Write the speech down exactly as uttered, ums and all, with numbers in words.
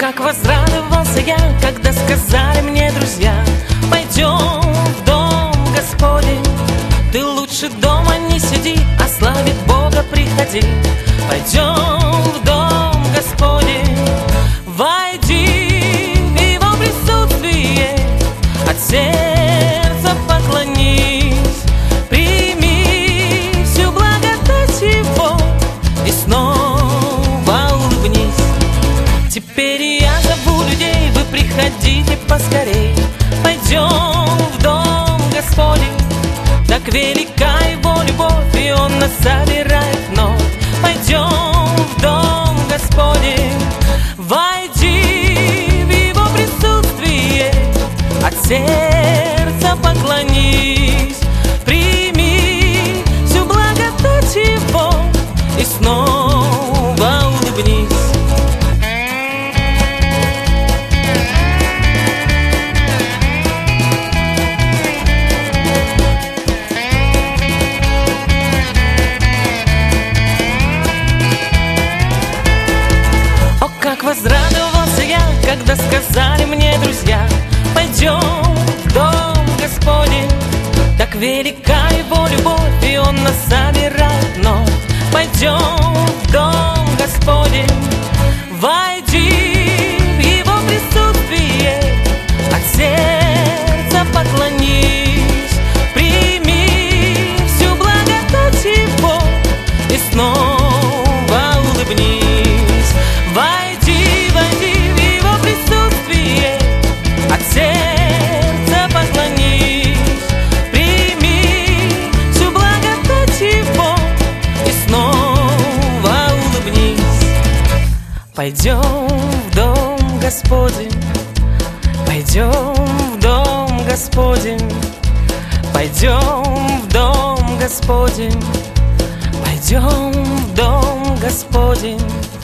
как возрадовался я, когда сказали мне друзья: пойдем в дом Господень. Ты лучше дома не сиди, а славить Бога приходи. Пойдем в дом Господень. Войди в Его присутствие, от сердца поклонись, прими всю благодать Его и снова улыбнись. Теперь я зову людей, вы приходите поскорей. Пойдем в дом Господень. Так велика Его любовь, и Он нас собирает вновь. Пойдем в дом Господень. Войди в Его присутствие, от сердца поклонись, прими всю благодать Его и снова улыбнись. Как возрадовался я, когда сказали мне друзья: пойдем в дом Господень. Так велика Его любовь, и Он нас собирает вновь. Пойдем в дом Господень. Войди в Его присутствие, от сердца поклонись, прими всю благодать Его и снова улыбнись. Войди, войди в Его присутствие, от сердца поклонись, прими всю благодать Его и снова улыбнись. Пойдем в дом Господень, пойдем в дом Господень, пойдем в дом Господень, пойдем в дом Господень.